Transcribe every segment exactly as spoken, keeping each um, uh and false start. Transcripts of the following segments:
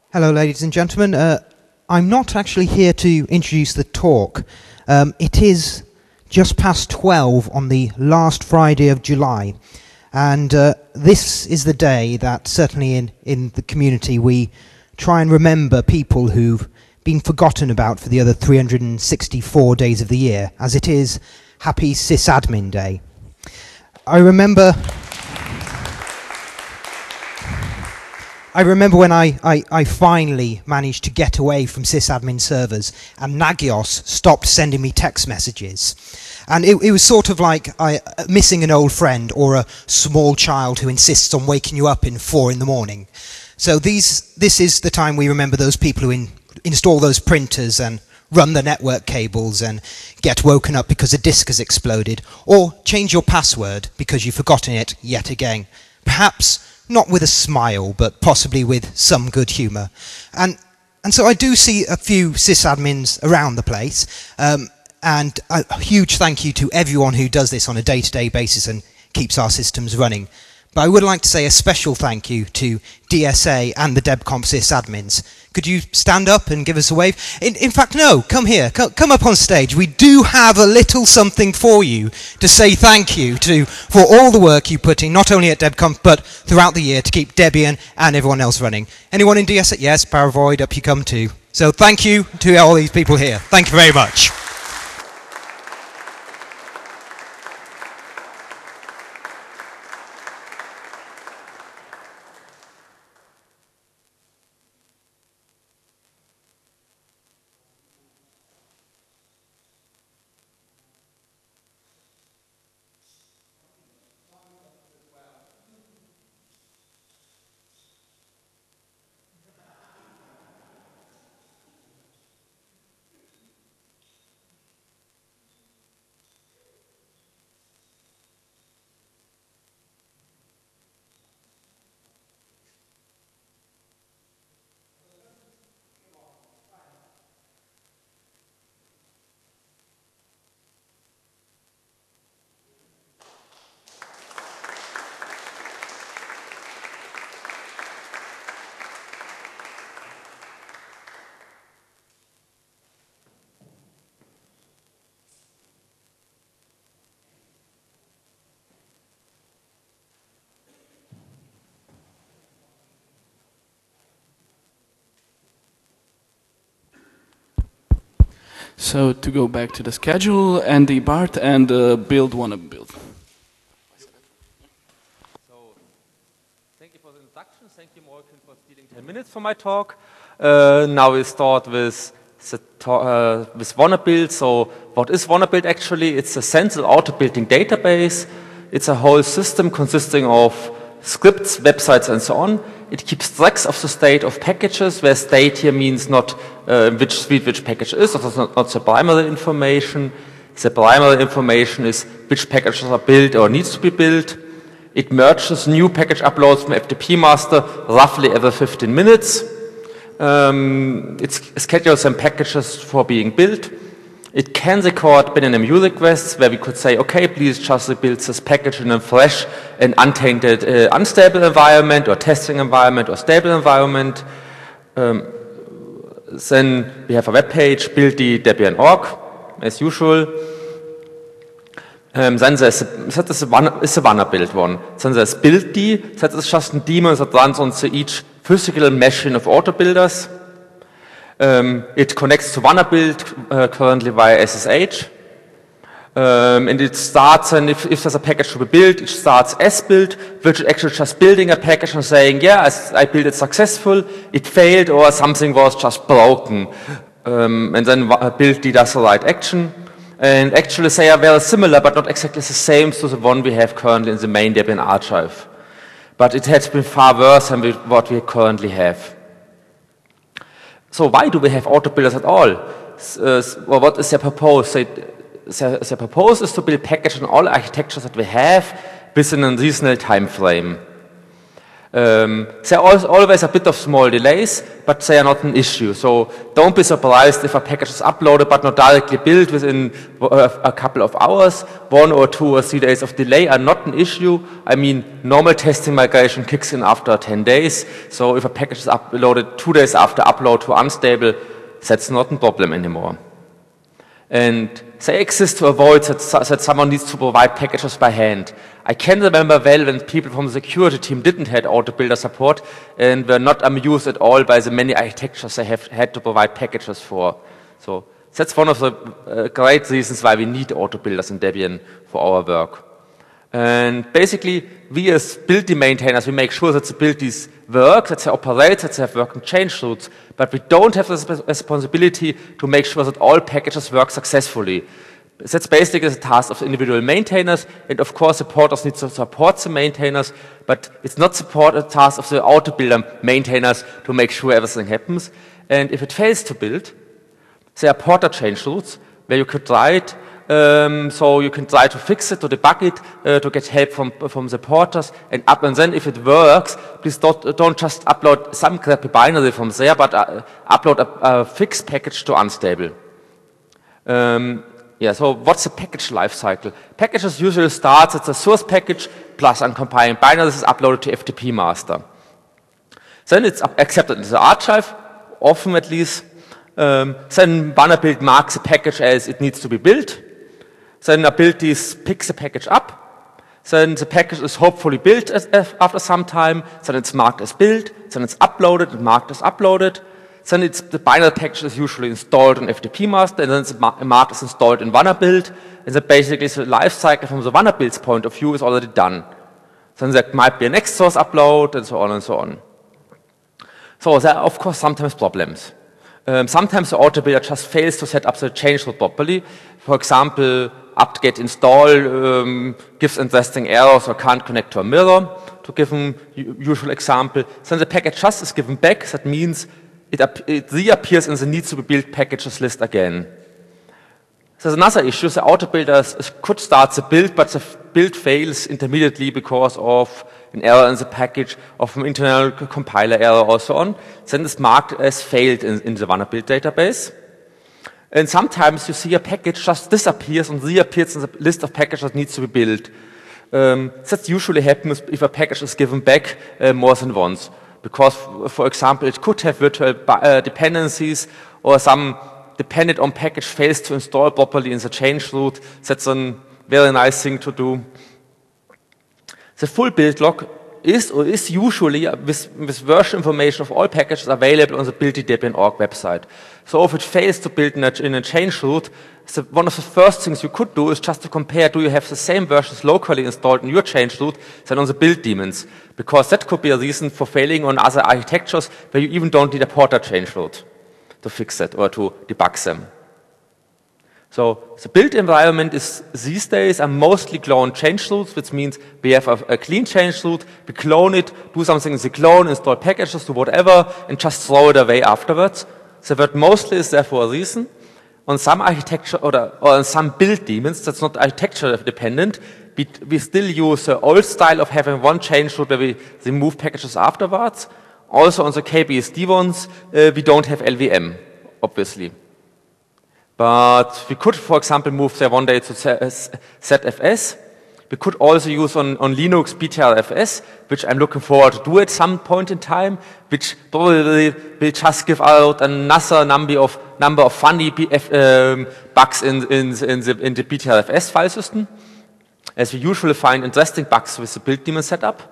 Hello, ladies and gentlemen. Uh, I'm not actually here to introduce the talk. Um, it is just past twelve on the last Friday of July. And uh, this is the day that certainly in, in the community we try and remember people who've been forgotten about for the other three hundred sixty-four days of the year, as it is Happy Sysadmin Day. I remember... I remember when I, I, I finally managed to get away from sysadmin servers and Nagios stopped sending me text messages. And it, it was sort of like I, uh, missing an old friend or a small child who insists on waking you up in four in the morning. So these, this is the time we remember those people who in, install those printers and run the network cables and get woken up because a disk has exploded, or change your password because you've forgotten it yet again. Perhaps not with a smile, but possibly with some good humour. And and so I do see a few sysadmins around the place, um, and a huge thank you to everyone who does this on a day-to-day basis and keeps our systems running. But I would like to say a special thank you to D S A and the DebConf sysadmins. Could you stand up and give us a wave? In, in fact, no, come here, come, come up on stage. We do have a little something for you to say thank you to for all the work you put in, not only at DebConf, but throughout the year to keep Debian and everyone else running. Anyone in D S A? Yes, Paravoid, up you come too. So thank you to all these people here. Thank you very much. So to go back to the schedule, Andy Bart and uh, Build Wanna Build. So, thank you for the introduction. Thank you, Morgan, for stealing ten minutes for my talk. Uh, now we start with the uh, with Wanna Build. So, what is Wanna Build actually? It's a central auto-building database. It's a whole system consisting of scripts, websites, and so on. It keeps tracks of the state of packages, where state here means not uh, which suite which package is, or not, not the primary information. The primary information is which packages are built or needs to be built. It merges new package uploads from F T P master roughly every fifteen minutes. Um, it schedules some packages for being built. It can record bin and M U requests where we could say, okay, please just rebuild this package in a fresh and untainted, uh, unstable environment or testing environment or stable environment. Um, then we have a web page, build the Debian dot org, as usual. Um, then there's a, that is a, one, is a Wanna Build one. Then there's build-d, that is just a daemon that runs on each physical machine of auto builders. Um, it connects to Wanna Build uh, currently via S S H. Um, and it starts, and if, if there's a package to be built, it starts as build, which is actually just building a package and saying, yeah, I, I built it successful, it failed, or something was just broken. Um, and then build-d does the right action. And actually they are very similar, but not exactly the same to the one we have currently in the main Debian archive. But it has been far worse than we, what we currently have. So why do we have auto builders at all? Uh, well, what is their purpose? They, their, their purpose is to build packages on all architectures that we have within a reasonable time frame. Um, there are always a bit of small delays, but they are not an issue. So don't be surprised if a package is uploaded but not directly built within a couple of hours. One or two or three days of delay are not an issue. I mean, normal testing migration kicks in after ten days. So if a package is uploaded two days after upload to unstable, that's not a problem anymore. And they exist to avoid that, that someone needs to provide packages by hand. I can remember well when people from the security team didn't have auto builder support and were not amused at all by the many architectures they have had to provide packages for. So that's one of the uh, great reasons why we need auto builders in Debian for our work. And basically, we as build maintainers, we make sure that the buildies work, that they operate, that they have working change routes, but we don't have the responsibility to make sure that all packages work successfully. That's basically the task of the individual maintainers, and of course, supporters need to support the maintainers, but it's not support a task of the auto builder maintainers to make sure everything happens. And if it fails to build, there are porter change routes where you could write. Um, so you can try to fix it, to debug it, uh, to get help from from the porters, and up and then if it works, please don't, don't just upload some crappy binary from there, but uh, upload a, a fixed package to unstable. Um, yeah. So what's the package lifecycle? Packages usually start at the source package plus uncompiling binaries is uploaded to F T P master. Then it's accepted in the archive, often at least. Um, then Vanderbilt marks the package as it needs to be built. Then a buildies picks the package up. Then the package is hopefully built as, as after some time. Then it's marked as built. Then it's uploaded and marked as uploaded. Then it's, the binary package is usually installed in F T P master, and then it's marked as installed in Vanderbilt. And then basically the life cycle from the Vanderbilt's point of view is already done. Then there might be a next source upload, and so on and so on. So there are of course sometimes problems. Um, sometimes the auto builder just fails to set up the change route properly. For example, apt-get install um, gives interesting errors or can't connect to a mirror, to give an usual example. Then the package just is given back. That means it, it reappears in the needs to be built packages list again. There's another issue. The auto builder could start the build, but the build fails intermediately because of an error in the package, of an internal compiler error or so on. Then it's marked as failed in, in the Vanderbilt database. And sometimes you see a package just disappears and reappears in the list of packages that needs to be built. Um, that usually happens if a package is given back uh, more than once. Because, for example, it could have virtual uh, dependencies, or some dependent on package fails to install properly in the change route. That's a very nice thing to do. The full build log is or is usually with, with version information of all packages available on the build dot debian dot org website. So if it fails to build in a, in a change route, so one of the first things you could do is just to compare, do you have the same versions locally installed in your change route than on the build daemons? Because that could be a reason for failing on other architectures where you even don't need a porter change route to fix that or to debug them. So the build environment is these days are mostly clone change routes, which means we have a, a clean change route, we clone it, do something in the clone, install packages, do whatever, and just throw it away afterwards. The word mostly is there for a reason. On some architecture or, or on some build daemons, that's not architecture dependent, we, we still use the old style of having one change route where we remove packages afterwards. Also on the K B S D ones, uh, we don't have L V M, obviously. But we could, for example, move there one day to Z F S. We could also use on, on Linux B T R F S, which I'm looking forward to do at some point in time, which probably will just give out another number of number of funny B F, um, bugs in, in, in, the, in the B T R F S file system, as we usually find interesting bugs with the build daemon setup.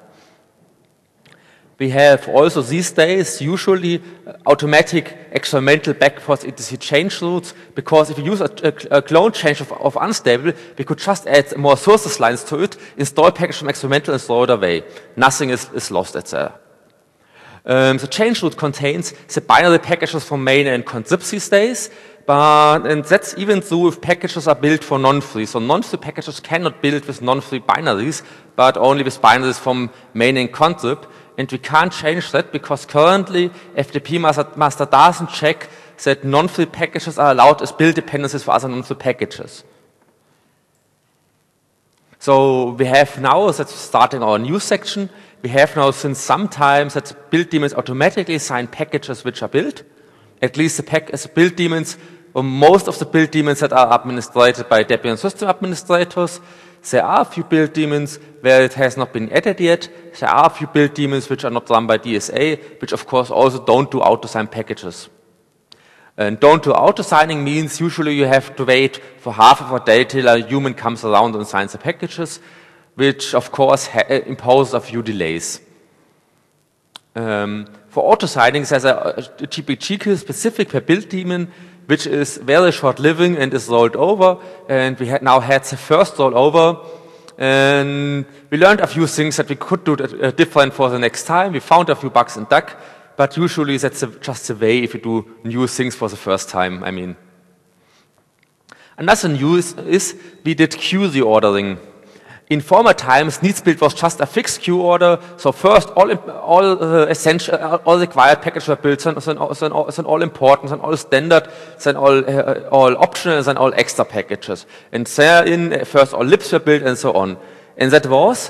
We have also these days usually automatic experimental backports into the change routes, because if you use a, a, a clone change of, of unstable, we could just add more sources lines to it, install package from experimental and throw it away. Nothing is, is lost at there. Um, the change route contains the binary packages from main and conzip these days, but and that's even true if packages are built for non-free. So non-free packages cannot build with non-free binaries, but only with binaries from main and conzip. And we can't change that because currently F T P master, master doesn't check that non-free packages are allowed as build dependencies for other non-free packages. So we have now, that's starting our new section, we have now since some time that build daemons automatically assign packages which are built. At least the pack as build daemons, or most of the build daemons that are administrated by Debian system administrators. There are a few build daemons where it has not been added yet. There are a few build daemons which are not run by D S A, which of course also don't do auto-sign packages. And don't do auto-signing means usually you have to wait for half of a day till a human comes around and signs the packages, which of course imposes a few delays. Um, for auto-signing, there's a, a G P G key specific per build daemon, which is very short-living and is rolled over. And we had now had the first rollover, and we learned a few things that we could do uh, different for the next time. We found a few bugs in Duck, but usually that's a, just the way if you do new things for the first time, I mean. Another news is we did queue the ordering. In former times, needs build was just a fixed queue order. So first, all all uh, essential, all required packages were built, then, then, then all important, then all standard, then all uh, all optional, then all extra packages. And therein, first all libs were built, and so on. And that was,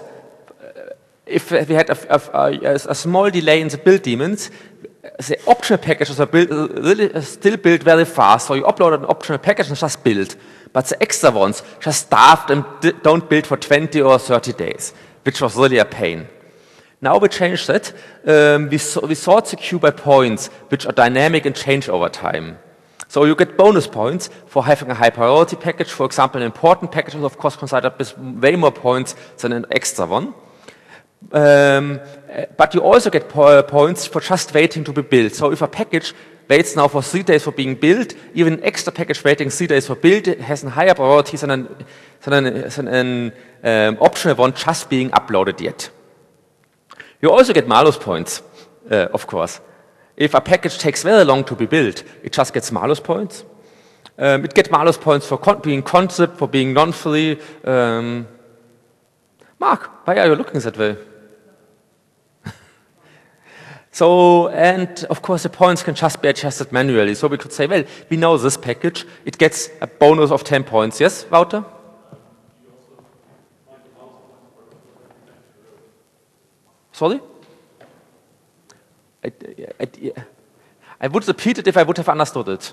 if we had a, a, a small delay in the build daemons, the optional packages were built, really still built very fast. So you uploaded an optional package and just build. But the extra ones just starved and don't build for twenty or thirty days, which was really a pain. Now we changed that. Um, we, so, we sort the queue by points, which are dynamic and change over time. So you get bonus points for having a high priority package. For example, an important package is of course considered with way more points than an extra one. Um, but you also get po points for just waiting to be built. So if a package waits now for three days for being built, even an extra package waiting three days for build has a higher priority than an, than an, than an um, optional one just being uploaded yet. You also get malus points, uh, of course. If a package takes very long to be built, it just gets malus points. Um, it gets malus points for con being concept, for being non-free. Um, Mark, why are you looking that way? So, and of course the points can just be adjusted manually. So we could say, well, we know this package, it gets a bonus of ten points. Yes, Wouter? Sorry? I, I, I would repeat it if I would have understood it.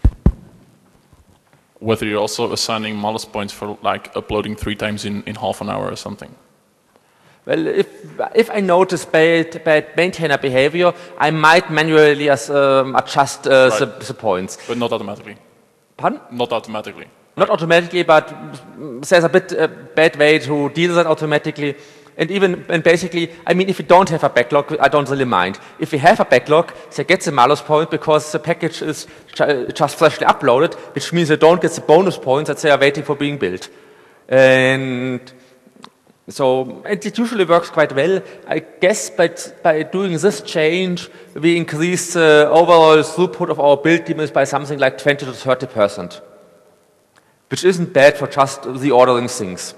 Whether you're also assigning malus points for like uploading three times in, in half an hour or something. Well, if if I notice bad, bad maintainer behavior, I might manually as, um, adjust uh, right. the, the points. But not automatically. Pardon? Not automatically. Not automatically, but there's a bit uh, bad way to deal with that automatically. And even, and basically, I mean, if you don't have a backlog, I don't really mind. If you have a backlog, they get the malus point because the package is just freshly uploaded, which means they don't get the bonus points that they are waiting for being built. And so, and it usually works quite well. I guess by, by doing this change, we increase the overall throughput of our build daemons by something like twenty to thirty percent, which isn't bad for just the ordering things.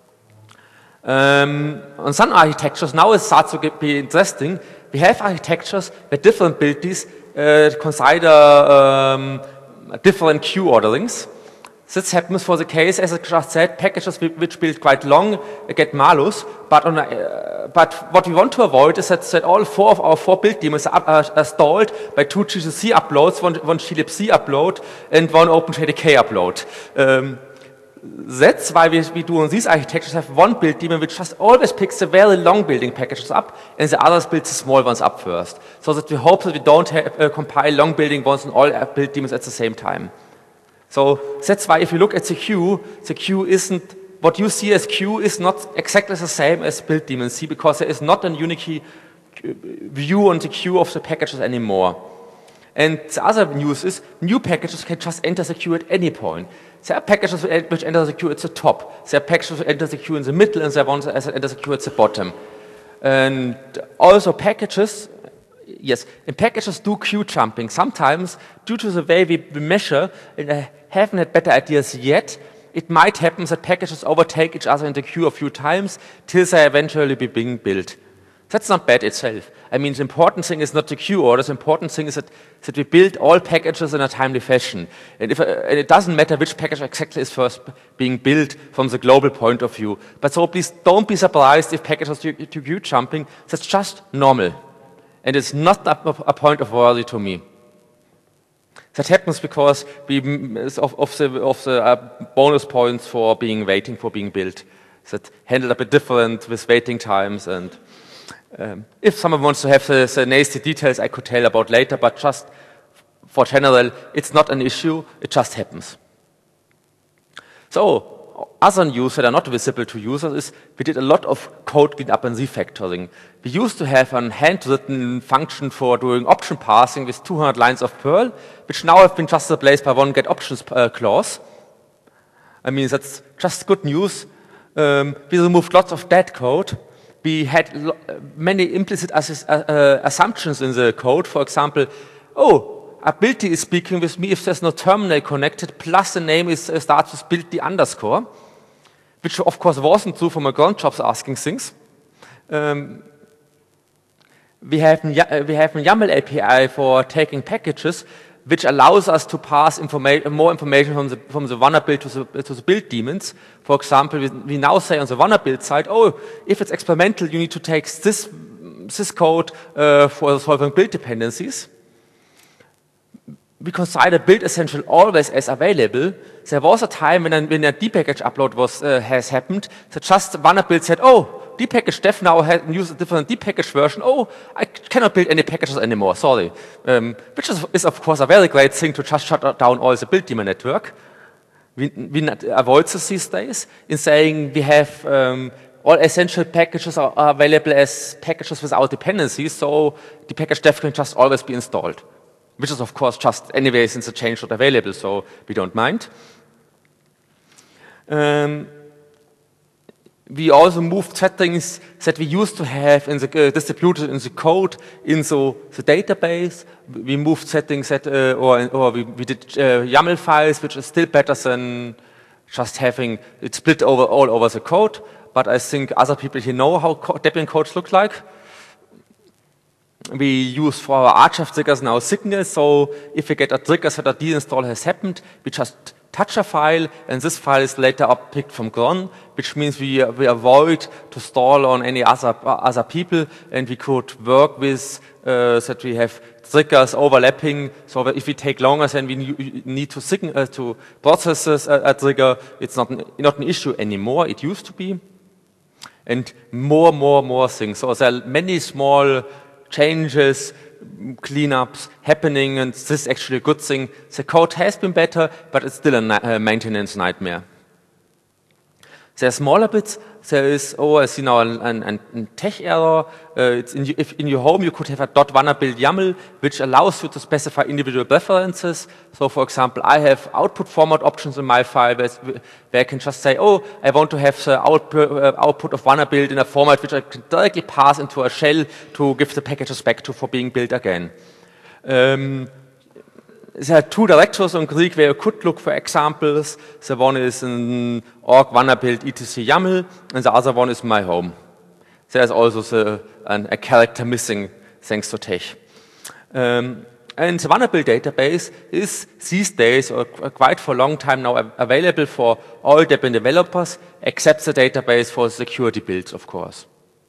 Um, on some architectures, now it starts to get, be interesting. We have architectures where different builds uh, consider um, different queue orderings. This happens for the case, as I just said, packages which build quite long get malus, but, on a, uh, but what we want to avoid is that, that all four of our four build daemons are, are, are stalled by two G C C uploads, one, one glibc upload, and one OpenJDK upload. Um, That's why we, we do on these architectures have one build daemon which just always picks the very long building packages up, and the others build the small ones up first. So that we hope that we don't have, uh, compile long building ones on all build daemons at the same time. So that's why if you look at the queue, the queue isn't, what you see as queue is not exactly the same as build daemons see, because there is not a unique view on the queue of the packages anymore. And the other news is new packages can just enter the queue at any point. There are packages which enter the queue at the top. There are packages which enter the queue in the middle, and there are ones that enter the queue at the bottom. And also packages, yes, and packages do queue jumping. Sometimes, due to the way we, we measure, and I haven't had better ideas yet, it might happen that packages overtake each other in the queue a few times till they eventually be being built. That's not bad itself. I mean, the important thing is not the queue order. The important thing is that, that we build all packages in a timely fashion. And, if, uh, and it doesn't matter which package exactly is first being built from the global point of view. But so please don't be surprised if packages to, to queue jumping. That's just normal. And it's not a, a point of worry to me. That happens because we, of, of the, of the uh, bonus points for being waiting for being built. That handled a bit different with waiting times. And um, if someone wants to have the, the nasty details, I could tell about later. But just for general, it's not an issue. It just happens. So other news that are not visible to users is we did a lot of code cleanup and refactoring. We used to have a handwritten function for doing option parsing with two hundred lines of Perl, which now have been just replaced by one get options uh, clause. I mean, that's just good news. Um, we removed lots of dead code. We had lo many implicit assi uh, uh, assumptions in the code. For example, oh, ability is speaking with me if there's no terminal connected, plus the name is uh, starts with build the underscore, which of course wasn't true for my grunt jobs asking things. Um, we have uh, we have a YAML A P I for taking packages, which allows us to pass informa more information from the from the runner build to the to the build daemons. For example, we, we now say on the runner build side, oh, if it's experimental, you need to take this this code uh, for solving build dependencies. We consider build essential always as available. There was a time when a, when a dpackage upload was uh, has happened, that just runner build said, oh, dpackage dev now has used a different dpackage version. Oh, I cannot build any packages anymore. Sorry, um, which is, is of course a very great thing to just shut down all the build daemon network. We, we not avoid this these days in saying we have um, all essential packages are, are available as packages without dependencies, so the package dev can just always be installed. Which is, of course, just anyway, since the change is not available, so we don't mind. Um, we also moved settings that we used to have in the, uh, distributed in the code into the database. We moved settings that, uh, or, or we, we did uh, YAML files, which is still better than just having it split over all over the code. But I think other people here know how co Debian codes look like. We use for our archive triggers now signals, so if we get a trigger that a deinstall has happened, we just touch a file, and this file is later uppicked from cron, which means we, we avoid to stall on any other, other people, and we could work with uh, that we have triggers overlapping, so that if we take longer than we need to, sign, uh, to process a, a trigger, it's not an, not an issue anymore. It used to be. And more, more, more things. So there are many small changes, cleanups happening, and this is actually a good thing. The code has been better, but it's still a maintenance nightmare. There are smaller bits. There is, oh, I see now a tech error. Uh, it's in, if in your home you could have a .runner build YAML, which allows you to specify individual preferences. So, for example, I have output format options in my file where, where I can just say, oh, I want to have the output, uh, output of runner build in a format which I can directly pass into a shell to give the packages back to for being built again. Um, There are two directories in Greek where you could look for examples. The one is in org runner build etc YAML, and the other one is my home. There's also the, an, a character missing thanks to tech. Um, and the runner build database is these days, or quite for a long time now, available for all Debian developers, except the database for security builds, of course.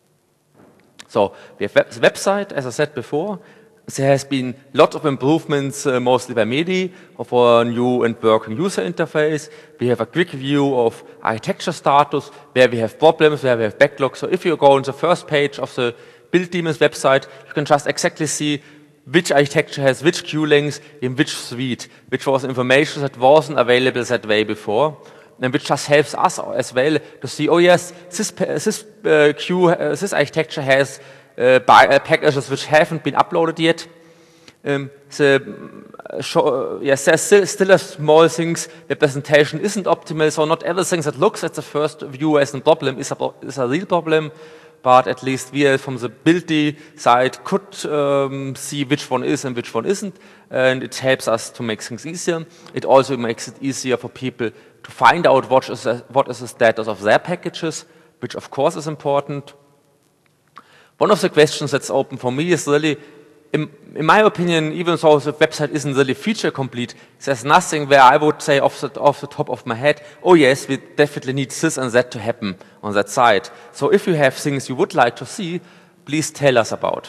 So we have the website, as I said before. There has been lots of improvements, uh, mostly by Mehdi, of our new and working user interface. We have a quick view of architecture status, where we have problems, where we have backlogs. So if you go on the first page of the Build Daemons website, you can just exactly see which architecture has which queue lengths in which suite, which was information that wasn't available that way before. And which just helps us as well to see, oh yes, this, this uh, queue, uh, this architecture has Uh, by, uh, packages which haven't been uploaded yet. Um, the, uh, show, uh, yes, there's still, still a small things. The presentation isn't optimal, so not everything that looks at the first view as a problem is a, is a real problem. But at least we, from the buildy side, could um, see which one is and which one isn't, and it helps us to make things easier. It also makes it easier for people to find out what is the, what is the status of their packages, which of course is important. One of the questions that's open for me is really, in, in my opinion, even though the website isn't really feature complete, there's nothing where I would say off the, off the top of my head, oh yes, we definitely need this and that to happen on that site. So if you have things you would like to see, please tell us about.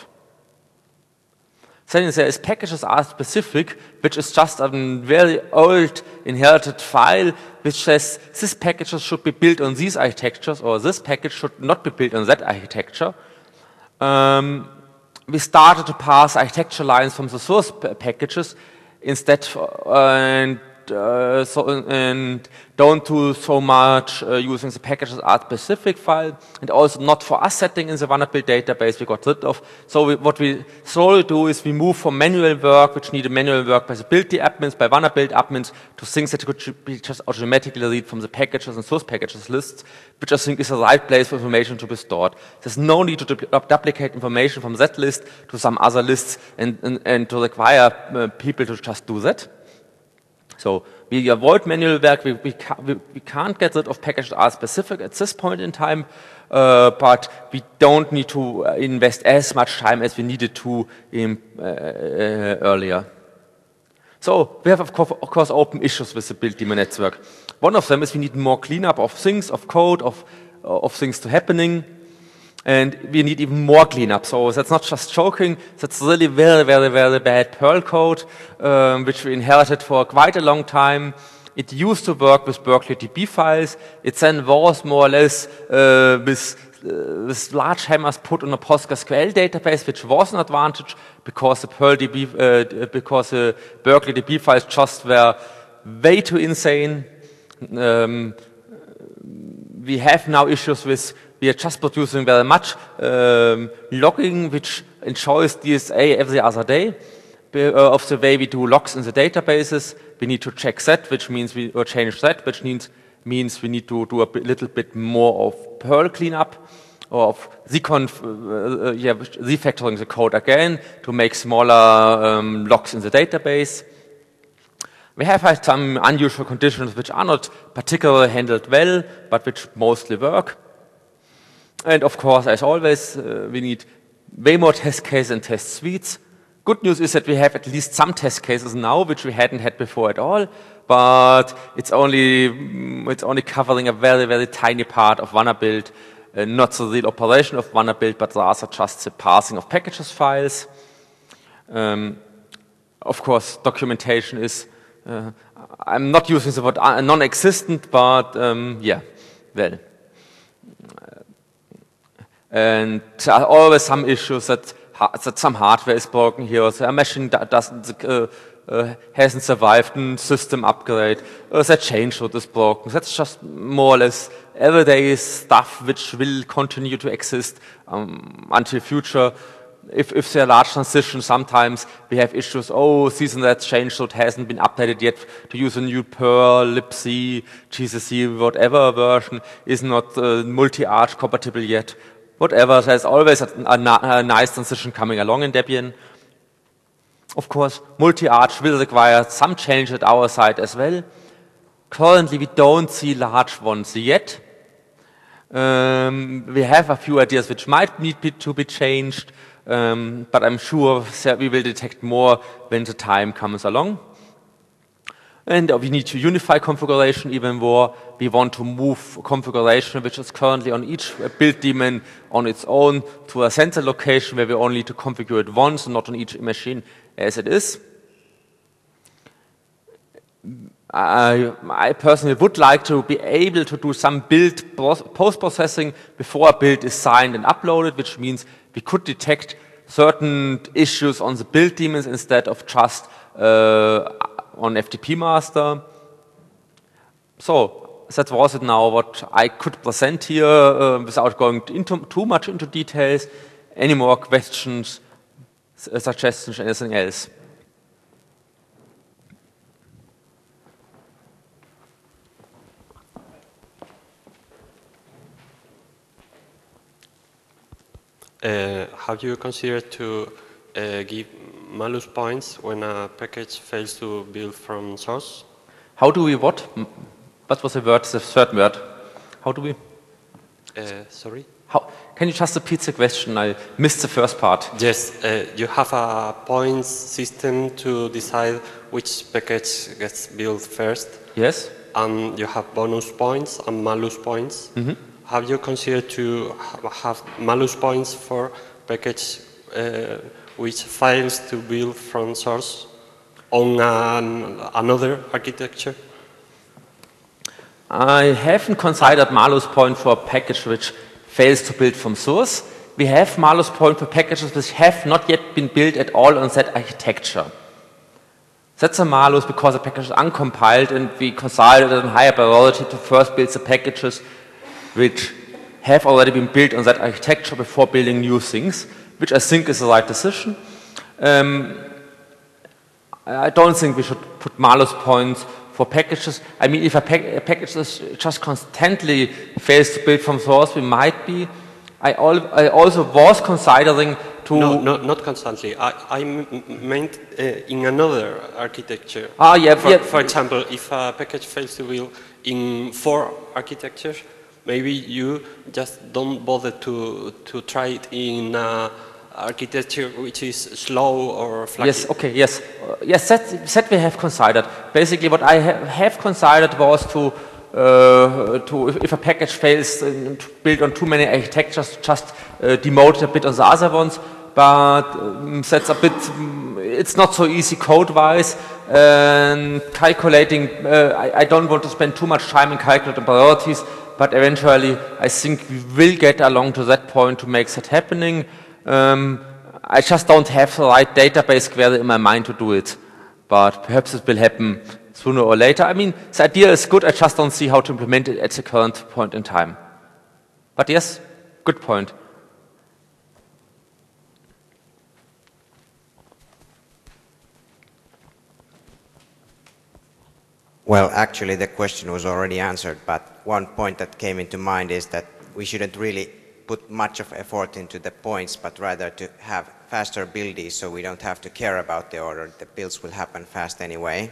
Then there is packages are specific, which is just a very old inherited file which says this packages should be built on these architectures or this package should not be built on that architecture. Um, we started to pass architecture lines from the source packages instead uh, and, uh, so, and don't do so much uh, using the packages art specific file and also not for us setting in the Vanderbilt database we got rid of. So we, what we slowly do is we move from manual work, which needed manual work by the build admins, by Vanderbilt admins, to things that could be just automatically read from the packages and source packages lists, which I think is the right place for information to be stored. There's no need to du duplicate information from that list to some other lists and, and, and to require uh, people to just do that. So we avoid manual work, we, we, ca we, we can't get rid of packages are specific at this point in time, uh, but we don't need to uh, invest as much time as we needed to in, uh, uh, earlier. So we have of course, of course open issues with the build daemon network. One of them is we need more cleanup of things, of code, of, uh, of things to happening. And we need even more cleanup. So that's not just joking. That's really very, very, very bad Perl code, um, which we inherited for quite a long time. It used to work with Berkeley D B files. It then was more or less uh, with, uh, with large hammers put on a PostgreSQL database, which was an advantage because the Perl D B, uh, because the Berkeley D B files just were way too insane. Um, we have now issues with we are just producing very much um, logging, which enjoys D S A every other day uh, of the way we do logs in the databases. We need to check that, which means we or change that, which means means we need to do a bit, little bit more of Perl cleanup or of Z-conf, uh, uh, yeah, refactoring the code again to make smaller um, logs in the database. We have had some unusual conditions which are not particularly handled well, but which mostly work. And of course, as always, uh, we need way more test cases and test suites. Good news is that we have at least some test cases now, which we hadn't had before at all, but it's only, it's only covering a very, very tiny part of Vanderbilt, uh, not the real operation of Vanderbilt, but rather just the parsing of packages files. Um, of course, documentation is, uh, I'm not using the word non-existent, but um, yeah, well. And there are always some issues that, that some hardware is broken here, or the machine doesn't, uh, uh, hasn't survived a system upgrade, or that change root is broken. That's just more or less everyday stuff which will continue to exist um, until future. If, if there are large transitions, sometimes we have issues, oh, this and that change root hasn't been updated yet to use a new Perl, libc, G C C, whatever version is not uh, multi-arch compatible yet. Whatever, there's always a, a, a nice transition coming along in Debian. Of course, multi-arch will require some change at our side as well. Currently, we don't see large ones yet. Um, we have a few ideas which might need to be changed, um, but I'm sure we will detect more when the time comes along. And we need to unify configuration even more. We want to move configuration, which is currently on each build daemon on its own, to a central location where we only need to configure it once and not on each machine as it is. I, I personally would like to be able to do some build post-processing before a build is signed and uploaded, which means we could detect certain issues on the build daemons instead of just uh, on F T P master. So that was it now what I could present here uh, without going into, too much into details. Any more questions, suggestions, anything else? Uh, have you considered to uh, give malus points when a package fails to build from source? How do we what? What was the word, the third word? How do we? Uh, sorry? How, can you just repeat the question? I missed the first part. Yes, uh, you have a points system to decide which package gets built first. Yes. And you have bonus points and malus points. Mm-hmm. Have you considered to ha have malus points for package uh, which fails to build from source on an, another architecture? I haven't considered malus point for a package which fails to build from source. We have malus point for packages which have not yet been built at all on that architecture. That's a malus because the package is uncompiled, and we consider it a higher priority to first build the packages which have already been built on that architecture before building new things, which I think is the right decision. Um, I don't think we should put malus points for packages. I mean, if a, pack a package is just constantly fails to build from source, we might be. I, al I also was considering to... No, no not constantly. I, I meant uh, in another architecture. Ah, yeah, for, yeah. For example, if a package fails to build in four architectures, maybe you just don't bother to, to try it in uh, architecture which is slow or flaky. Yes, okay, yes. Uh, yes, that, that we have considered. Basically, what I ha have considered was to, uh, to if, if a package fails uh, to build on too many architectures, just uh, demote it a bit on the other ones. But um, that's a bit, um, it's not so easy code-wise. And calculating, uh, I, I don't want to spend too much time in calculating priorities, but eventually I think we will get along to that point to make that happening. Um, I just don't have the right database query in my mind to do it, but perhaps it will happen sooner or later. I mean, the idea is good, I just don't see how to implement it at the current point in time. But yes, good point. Well, actually the question was already answered, but one point that came into mind is that we shouldn't really put much of effort into the points, but rather to have faster builds so we don't have to care about the order. The builds will happen fast anyway.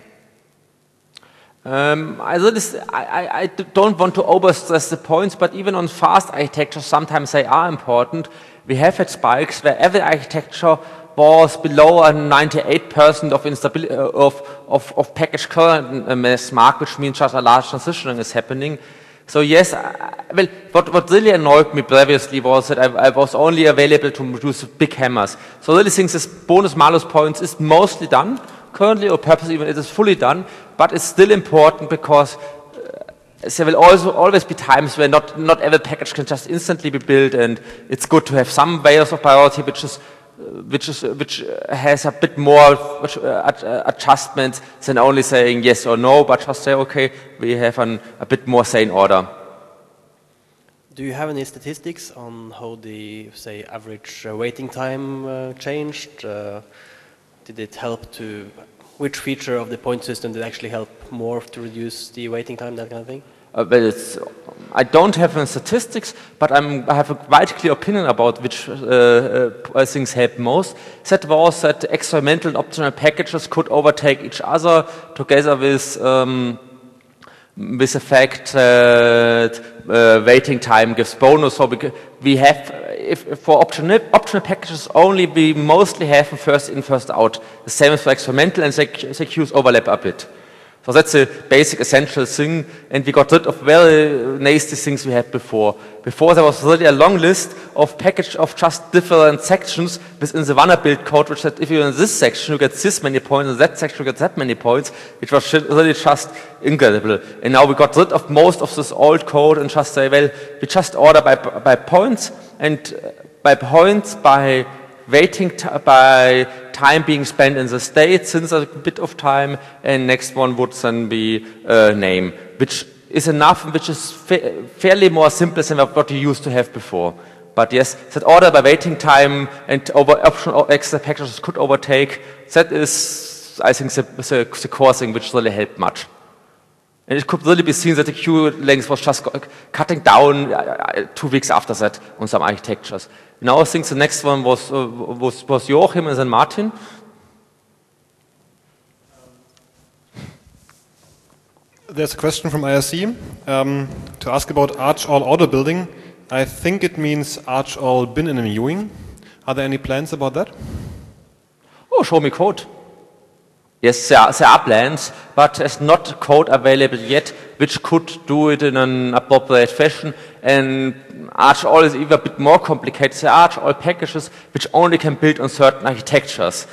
Um, I, I, I don't want to overstress the points, but even on fast architecture, sometimes they are important. We have had spikes where every architecture was below a ninety-eight percent of instability of, of, of package currentness mark, which means just a large transitioning is happening. So yes, I, well, what, what really annoyed me previously was that I, I was only available to produce big hammers. So I really think this bonus malus points is mostly done currently, or perhaps even it is fully done, but it's still important because uh, there will also always be times where not, not every package can just instantly be built, and it's good to have some layers of priority which is which is which has a bit more which, uh, adjustments than only saying yes or no, but just say, okay, we have an, a bit more sane order. Do you have any statistics on how the, say, average uh, waiting time uh, changed? Uh, did it help to, which feature of the point system did actually help more to reduce the waiting time, that kind of thing? Uh, well, it's, I don't have any statistics, but I'm, I have a quite clear opinion about which uh, uh, things help most. That was that experimental and optional packages could overtake each other together with um, with the fact that uh, waiting time gives bonus. So we, we have, if, if for optional, optional packages only, we mostly have a first in, first out. The same as for experimental, and the queues overlap a bit. So that's a basic essential thing, and we got rid of very nasty things we had before. Before there was really a long list of package of just different sections within the Vanderbilt code, which said if you're in this section you get this many points, in that section you get that many points, which was really just incredible. And now we got rid of most of this old code and just say, well, we just order by, by points, and by points, by waiting by time being spent in the state since a bit of time, and next one would then be uh, name, which is enough, which is fa fairly more simple than what you used to have before. But yes, that order by waiting time and over optional extra packages could overtake, that is, I think, the, the, the core thing which really helped much. And it could really be seen that the queue length was just cutting down uh, two weeks after that on some architectures. Now I think the next one was, uh, was, was Joachim and then Martin. There's a question from I R C um, to ask about Arch all order building. I think it means arch all bin in viewing. Are there any plans about that? Oh, show me code. Yes, there are, there are plans, but there's not code available yet which could do it in an appropriate fashion. And arch all is even a bit more complicated. There are arch all packages which only can build on certain architectures.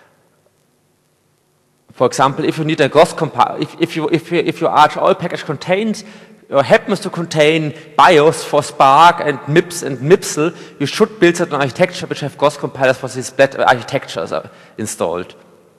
For example, if you need a cross compile, if, if, you, if, you, if your arch all package contains or happens to contain BIOS for Spark and M I P S and M I P S L, you should build certain architecture which have cross compilers for these split architectures installed.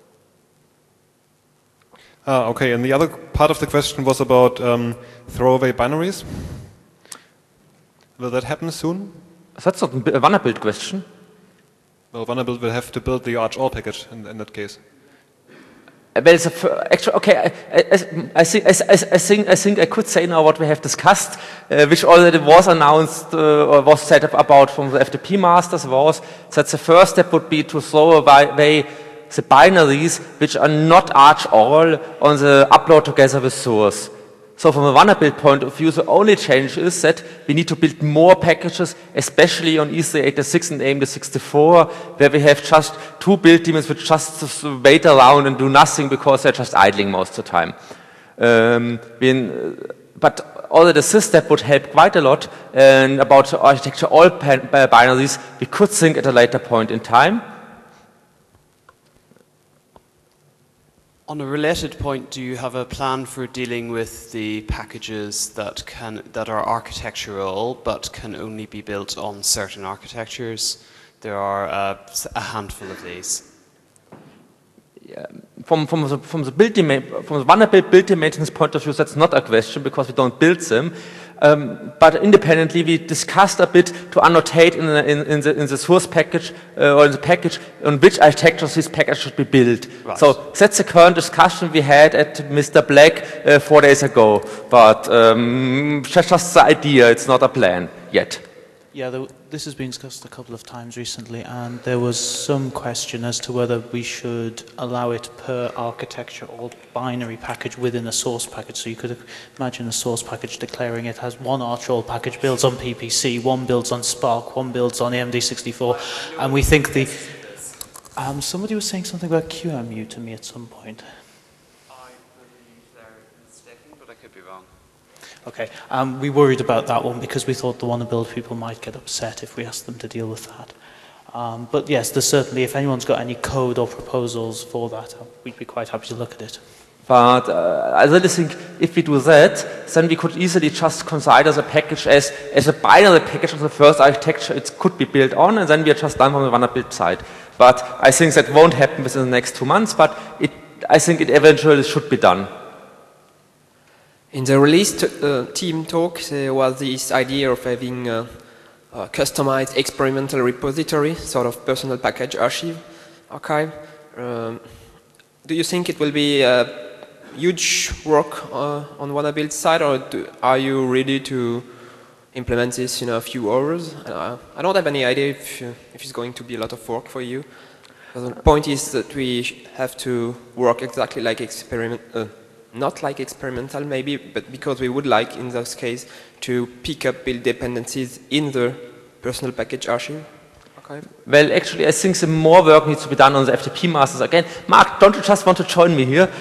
Ah, okay, and the other part of the question was about um, throwaway binaries. Will that happen soon? That's not a Vanderbilt question. Well, Vanderbilt will have to build the arch all package in, in that case. Well, it's a, actually, okay, I, I, I, think, I, I, think, I think I could say now what we have discussed, uh, which already was announced uh, or was set up about from the F T P masters, was that the first step would be to throw away the binaries which are not arch all on the upload together with source. So from a Vanderbilt point of view, the only change is that we need to build more packages, especially on E three eighty-six and A M D sixty-four, where we have just two build daemons which just wait around and do nothing because they're just idling most of the time. Um, when, but already this step would help quite a lot, and about architecture all binaries we could think at a later point in time. On a related point, do you have a plan for dealing with the packages that can that are architectural but can only be built on certain architectures? There are uh, a handful of these. Yeah. From from the from the build from the Vanderbilt build maintenance point of view, that's not a question because we don't build them. Um, but independently, we discussed a bit to annotate in the, in, in the, in the source package uh, or in the package on which architectures this package should be built. Right. So that's the current discussion we had at Mister Black uh, four days ago. But um, just, just the idea; it's not a plan yet. Yeah, there, this has been discussed a couple of times recently, and there was some question as to whether we should allow it per architecture or binary package within a source package. So you could imagine a source package declaring it has one arch all package builds on P P C, one builds on Spark, one builds on A M D sixty-four, and we think the... Um, somebody was saying something about Q M U to me at some point. I believe they're mistaken, but I could be wrong. Okay, um, we worried about that one because we thought the WannaBuild people might get upset if we asked them to deal with that. Um, but yes, there's certainly, if anyone's got any code or proposals for that, uh, we'd be quite happy to look at it. But uh, I really think if we do that, then we could easily just consider the package as, as a binary package of the first architecture it could be built on, and then we are just done from the Vanderbilt side. But I think that won't happen within the next two months, but it, I think it eventually should be done. In the release uh, team talk, there was this idea of having a, a customized experimental repository, sort of personal package archive, archive. Um, do you think it will be a huge work uh, on Vanderbilt's side, or do, are you ready to implement this in a few hours? Uh, I don't have any idea if, uh, if it's going to be a lot of work for you. The point is that we have to work exactly like experiment. Uh, Not like experimental maybe, but because we would like, in this case, to pick up build dependencies in the personal package archive. Okay. Well, actually, I think some more work needs to be done on the F T P masters again. Mark, don't you just want to join me here?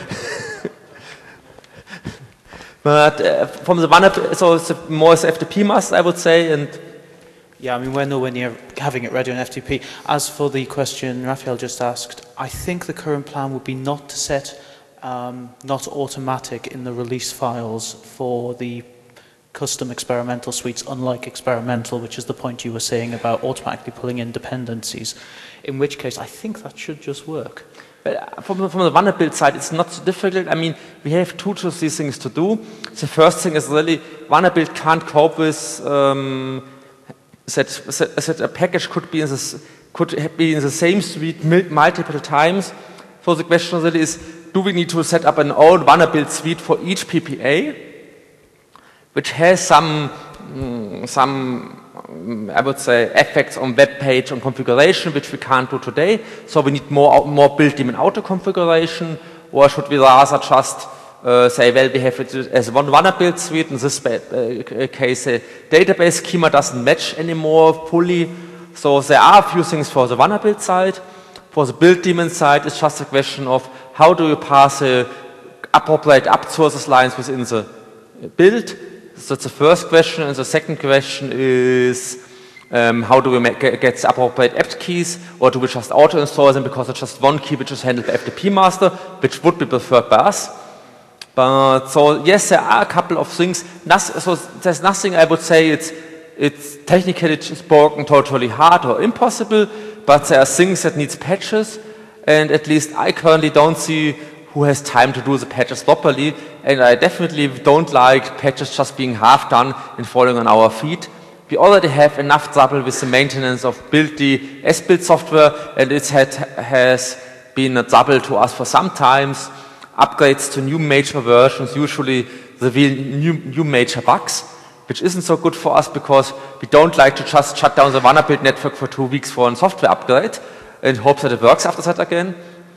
But uh, from the one, so it's more as F T P masters, I would say, and yeah, I mean, we're nowhere near having it ready on F T P. As for the question Raphael just asked, I think the current plan would be not to set Um, not automatic in the release files for the custom experimental suites, unlike experimental, which is the point you were saying about automatically pulling in dependencies, in which case I think that should just work. But from the, from the Vanderbilt side, it's not so difficult. I mean, we have two to three things to do. The first thing is really Vanderbilt can't cope with um, that, that a package could be in this, could be in the same suite multiple times. So the question really is, do we need to set up an old Vanderbilt suite for each P P A, which has some, mm, some um, I would say, effects on web page and configuration, which we can't do today. So we need more, more built-in auto configuration, or should we rather just uh, say, well, we have it as one vulnerability suite, in this uh, case, a database schema doesn't match anymore fully. So there are a few things for the vulnerability side. For the build daemon side, it's just a question of how do you pass the appropriate apt sources lines within the build. So that's the first question, and the second question is um, how do we make, get, get the appropriate apt keys, or do we just auto-install them because it's just one key which is handled by F T P master, which would be preferred by us. But so yes, there are a couple of things. Nothing, so there's nothing I would say it's it's technically spoken totally hard or impossible, but there are things that needs patches, and at least I currently don't see who has time to do the patches properly, and I definitely don't like patches just being half done and falling on our feet. We already have enough trouble with the maintenance of build the S-build software, and it had, has been a trouble to us for some times. Upgrades to new major versions usually reveal new, new major bugs, which isn't so good for us because we don't like to just shut down the vulnerability network for two weeks for a software upgrade and hope that it works after that again.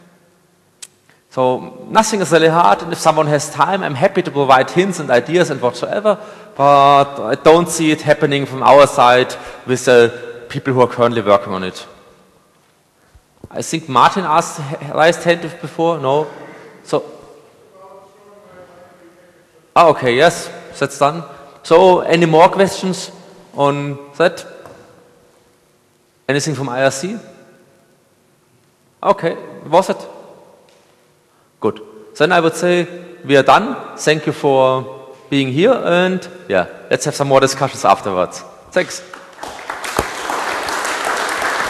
So nothing is really hard, and if someone has time, I'm happy to provide hints and ideas and whatsoever, but I don't see it happening from our side with the people who are currently working on it. I think Martin asked, raised hand before, no? So, ah, okay, yes, that's done. So, any more questions on that? Anything from I R C? Okay, was it? Good. Then I would say we are done. Thank you for being here, and yeah, let's have some more discussions afterwards. Thanks.